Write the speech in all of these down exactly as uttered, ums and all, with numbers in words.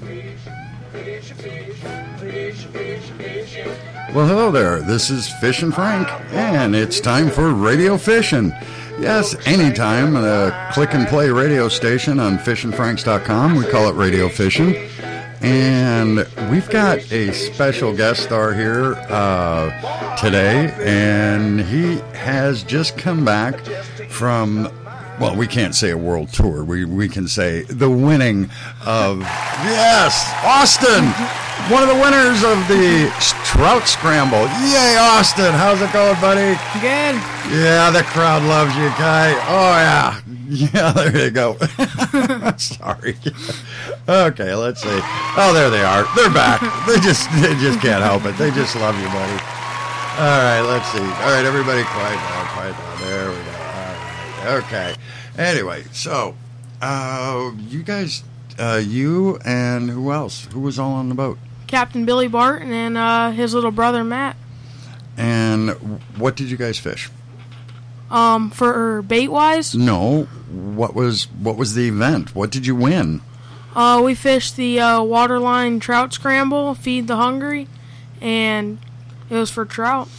Well, hello there. This is Fishin' Frank, and it's time for Radio Fishin'. Yes, anytime, a click-and-play radio station on fishin franks dot com. We call it Radio Fishin'. And we've got a special guest star here uh, today, and he has just come back from, well, we can't say a world tour. We we can say the winning of, yes, Austin, one of the winners of the Trout Scramble. Yay, Austin. How's it going, buddy? Good. Yeah, the crowd loves you, Kai. Oh, yeah. Yeah, there you go. Sorry. Okay, let's see. Oh, there they are. They're back. They just they just can't help it. They just love you, buddy. All right, let's see. All right, everybody quiet down, quiet down. There we go. All right. Okay. Anyway, so uh, you guys, uh, you and who else? Who was all on the boat? Captain Billy Barton and uh, his little brother, Matt. And what did you guys fish? Um, for bait-wise? No. What was what was the event? What did you win? Uh, we fished the uh, Waterline Trout Scramble, Feed the Hungry, and it was for trout.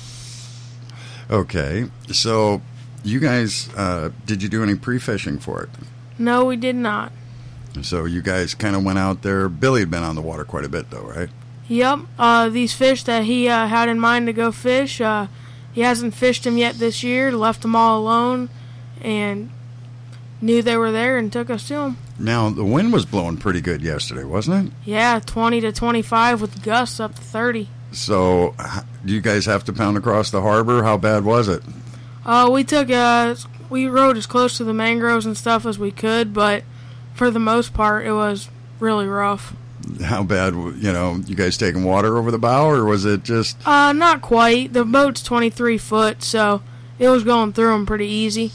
Okay. So, you guys, uh, did you do any pre-fishing for it? No, we did not. So, you guys kind of went out there. Billy had been on the water quite a bit, though, right? Yep. Uh, these fish that he uh, had in mind to go fish, uh, he hasn't fished them yet this year, left them all alone, and knew they were there and took us to them. Now, the wind was blowing pretty good yesterday, wasn't it? Yeah, twenty to twenty-five with gusts up to thirty. So, do you guys have to pound across the harbor? How bad was it? Uh, we took, uh, we rode as close to the mangroves and stuff as we could, but for the most part, it was really rough. How bad, you know, you guys taking water over the bow, or was it just... Uh, not quite. The boat's twenty-three foot, so it was going through them pretty easy.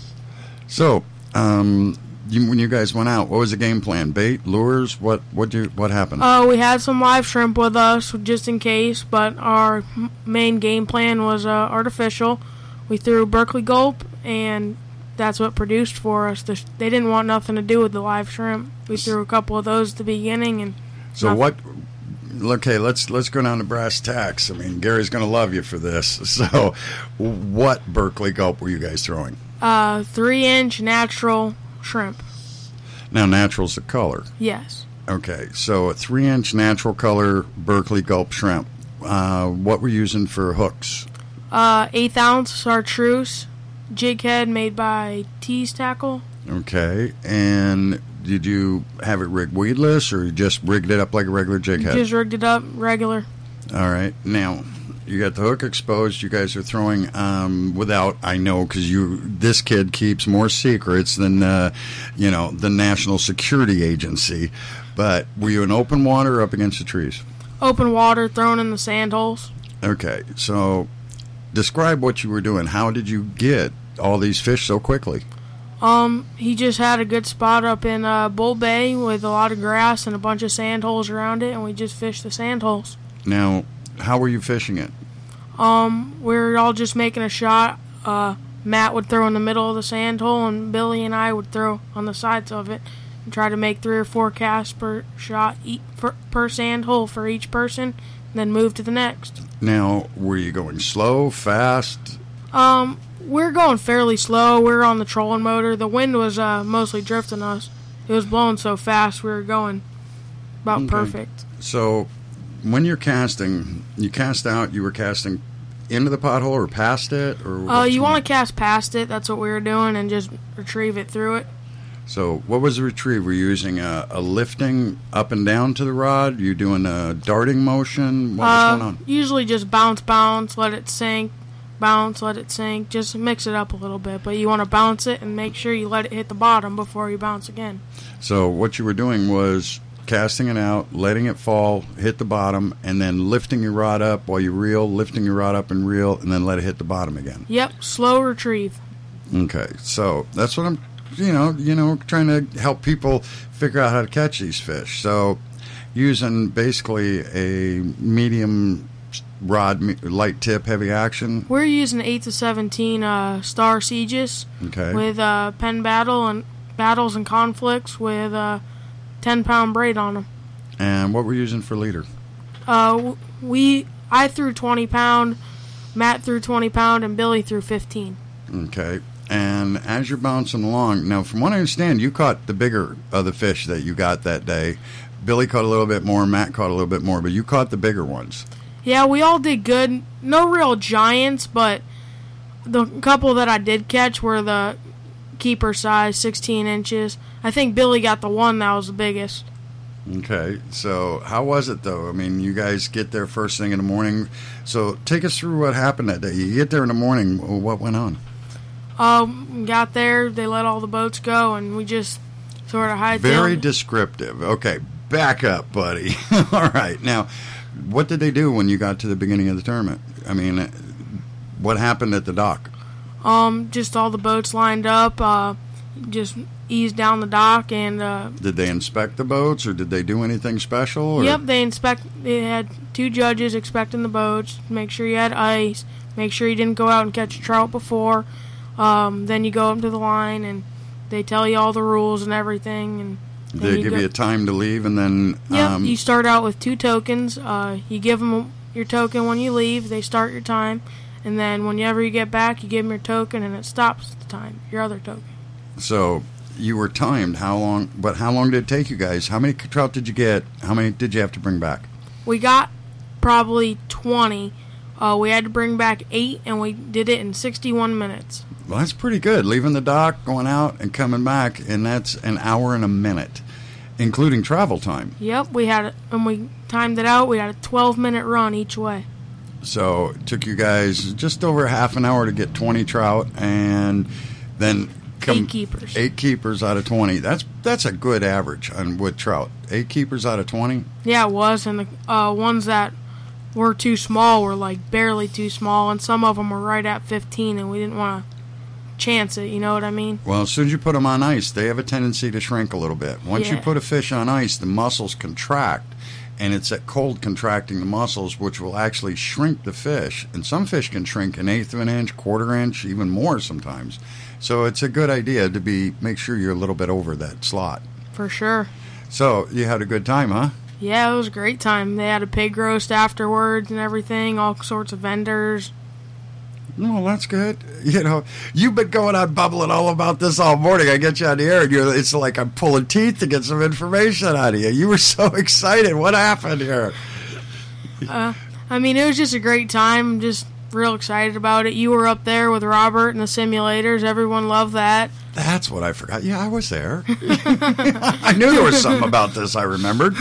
So, um, you, when you guys went out, what was the game plan? Bait, lures, what what you what happened? Uh, we had some live shrimp with us, just in case, but our main game plan was uh, artificial. We threw Berkeley Gulp, and that's what produced for us. The, they didn't want nothing to do with the live shrimp. We threw a couple of those at the beginning, and so nothing. What? Okay, let's let's go down to brass tacks. I mean, Gary's going to love you for this. So, what Berkeley Gulp were you guys throwing? Uh, three-inch natural shrimp. Now, natural's the color. Yes. Okay, so a three-inch natural color Berkeley Gulp shrimp. Uh, what were you using for hooks? Uh, eighth ounce chartreuse jig head made by Tease Tackle. Okay, and did you have it rigged weedless, or you just rigged it up like a regular jig head? Just rigged it up regular. All right, now you got the hook exposed. You guys are throwing um, without. I know because you. This kid keeps more secrets than uh, you know the National Security Agency. But were you in open water or up against the trees? Open water, thrown in the sand holes. Okay, so describe what you were doing. How did you get all these fish so quickly? Um, he just had a good spot up in uh, Bull Bay with a lot of grass and a bunch of sand holes around it, and we just fished the sand holes. Now, how were you fishing it? Um, we were all just making a shot. Uh, Matt would throw in the middle of the sand hole, and Billy and I would throw on the sides of it and try to make three or four casts per shot each, per, per sand hole for each person, and then move to the next. Now, were you going slow, fast? Um... We're going fairly slow. We're on the trolling motor. The wind was uh, mostly drifting us. It was blowing so fast we were going about okay. perfect. So when you're casting, you cast out, you were casting into the pothole or past it? Or uh, you want to cast past it. That's what we were doing, and just retrieve it through it. So what was the retrieve? Were you using a, a lifting up and down to the rod? You doing a darting motion? What was uh, going on? Usually just bounce, bounce, let it sink. Bounce, let it sink, just mix it up a little bit, but you want to bounce it and make sure you let it hit the bottom before you bounce again. So what you were doing was casting it out, letting it fall, hit the bottom, and then lifting your rod up while you reel, lifting your rod up and reel, and then let it hit the bottom again. Yep, slow retrieve. Okay, so that's what I'm, you know, you know, trying to help people figure out how to catch these fish. So using basically a medium rod, light tip, heavy action. We're using eight to seventeen uh, Star Sieges okay. with uh, Penn Battle and Battles and Conflicts with uh, ten pound braid on them. And what were you using for leader? Uh, we I threw twenty pound, Matt threw twenty pound, and Billy threw fifteen. Okay. And as you're bouncing along, now from what I understand, you caught the bigger of the fish that you got that day. Billy caught a little bit more, Matt caught a little bit more, but you caught the bigger ones. Yeah, we all did good. No real giants, but the couple that I did catch were the keeper size, sixteen inches. I think Billy got the one that was the biggest. Okay, so how was it, though? I mean, you guys get there first thing in the morning. So take us through what happened that day. You get there in the morning, what went on? Um, got there, they let all the boats go, and we just sort of hightailed. Very descriptive. Okay, back up, buddy. All right, now, what did they do when you got to the beginning of the tournament? I mean, what happened at the dock? Um, just all the boats lined up, uh, just eased down the dock, and uh, did they inspect the boats, or did they do anything special? Or? Yep, they inspect. They had two judges inspecting the boats, make sure you had ice, make sure you didn't go out and catch a trout before. Um, then you go up to the line, and they tell you all the rules and everything. And they you give go, you a time to leave, and then yep, um, you start out with two tokens. Uh, you give them your token when you leave. They start your time, and then whenever you get back, you give them your token, and it stops the time. Your other token. So you were timed. How long? But how long did it take you guys? How many trout did you get? How many did you have to bring back? We got probably twenty. Uh, we had to bring back eight, and we did it in sixty-one minutes. Well, that's pretty good. Leaving the dock, going out, and coming back, and that's an hour and a minute, including travel time. Yep, we had it, and we timed it out. We had a twelve-minute run each way. So it took you guys just over half an hour to get twenty trout, and then come eight keepers. Eight keepers out of twenty. That's that's a good average on wood trout. Eight keepers out of twenty. Yeah, it was, and the uh, ones that were too small were like barely too small, and some of them were right at fifteen, and we didn't want to chance it, you know what I mean? Well, as soon as you put them on ice, they have a tendency to shrink a little bit. Once yeah. you put a fish on ice, the muscles contract, and it's that cold contracting the muscles, which will actually shrink the fish. And some fish can shrink an eighth of an inch, quarter inch, even more sometimes. So it's a good idea to be make sure you're a little bit over that slot. For sure. So you had a good time, huh? Yeah, it was a great time. They had a pig roast afterwards and everything, all sorts of vendors. Well, that's good. You know, you've been going on bubbling all about this all morning. I get you on the air, and you're, it's like I'm pulling teeth to get some information out of you. You were so excited. What happened here? Uh, I mean, it was just a great time. I'm just real excited about it. You were up there with Robert and the simulators. Everyone loved that. That's what I forgot. Yeah, I was there. I knew there was something about this I remembered.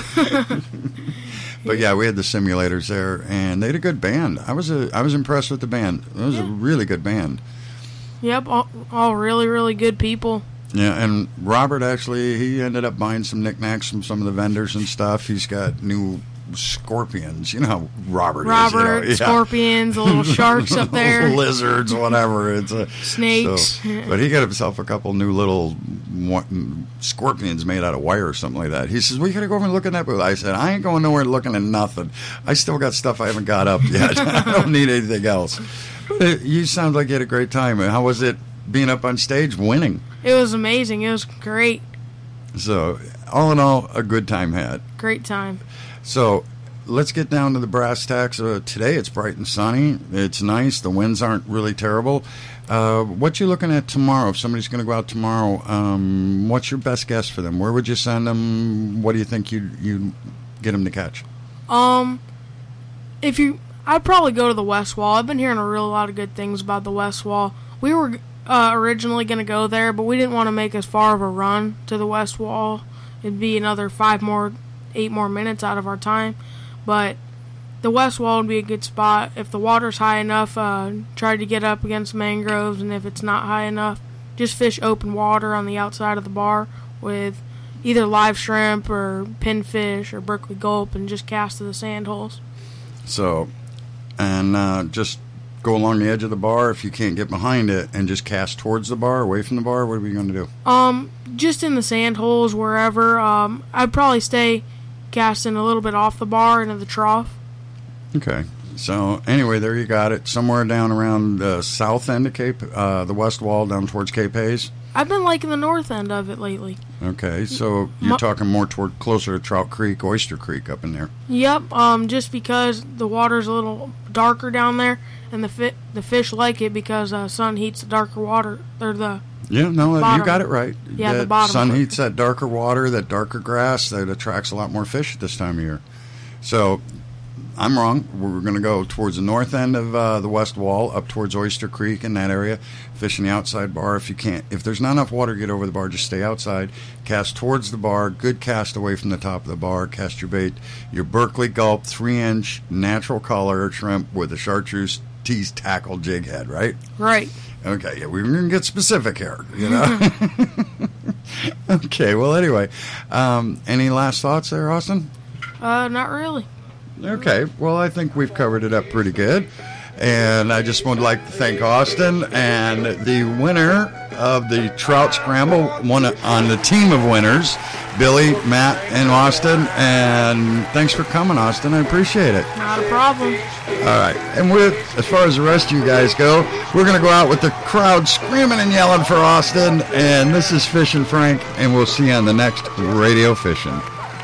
But yeah, we had the simulators there, and they had a good band. I was a, I was impressed with the band. It was yeah. a really good band. Yep, all, all really, really good people. Yeah, and Robert actually, he ended up buying some knickknacks from some of the vendors and stuff. He's got new scorpions. You know how Robert, Robert, is. You know? Yeah. Scorpions, the little sharks up there. Lizards, whatever. It's a, Snakes. So, but he got himself a couple new little scorpions made out of wire or something like that. He says, we got to go over and look at that booth. I said, I ain't going nowhere looking at nothing. I still got stuff I haven't got up yet. I don't need anything else. You sound like you had a great time. How was it being up on stage winning? It was amazing. It was great. So, all in all, a good time had. Great time. So, let's get down to the brass tacks. Uh, today it's bright and sunny. It's nice. The winds aren't really terrible. Uh, what you looking at tomorrow? If somebody's going to go out tomorrow, um, what's your best guess for them? Where would you send them? What do you think you you get them to catch? Um, if you, I'd probably go to the West Wall. I've been hearing a real lot of good things about the West Wall. We were uh, originally going to go there, but we didn't want to make as far of a run to the West Wall. It'd be another five more, eight more minutes out of our time. But the West Wall would be a good spot. If the water's high enough, uh, try to get up against mangroves, and if it's not high enough, just fish open water on the outside of the bar with either live shrimp or pinfish or Berkeley gulp, and just cast to the sand holes. So, and uh, just go along the edge of the bar if you can't get behind it, and just cast towards the bar, away from the bar. What are we going to do? Um, just in the sand holes, wherever. Um, I'd probably stay casting a little bit off the bar into the trough. Okay. So, anyway, there you got it. Somewhere down around the south end of Cape, uh, the West Wall, down towards Cape Hayes. I've been liking the north end of it lately. Okay, so you're Ma- talking more toward closer to Trout Creek, Oyster Creek up in there. Yep, um, just because the water's a little darker down there, and the fi- the fish like it because uh, sun heats the darker water. Or the Yeah, no, bottom. you got it right. Yeah, that the bottom. Sun heats that darker water, that darker grass, that attracts a lot more fish at this time of year. So I'm wrong. We're going to go towards the north end of uh, the west wall, up towards Oyster Creek in that area. Fish in the outside bar. If you can't, if there's not enough water to get over the bar, just stay outside. Cast towards the bar. Good cast away from the top of the bar. Cast your bait. Your Berkeley Gulp three-inch natural color shrimp with a chartreuse teased tackle jig head. Right. Right. Okay. Yeah, we're going to get specific here. You know. Okay. Well, anyway, um, any last thoughts there, Austin? Uh, not really. Okay, well, I think we've covered it up pretty good. And I just would like to thank Austin and the winner of the Trout Scramble, one on the team of winners, Billy, Matt, and Austin. And thanks for coming, Austin. I appreciate it. Not a problem. All right, and with as far as the rest of you guys go, we're going to go out with the crowd screaming and yelling for Austin. And this is Fishin' Frank, and we'll see you on the next Radio Fishin'.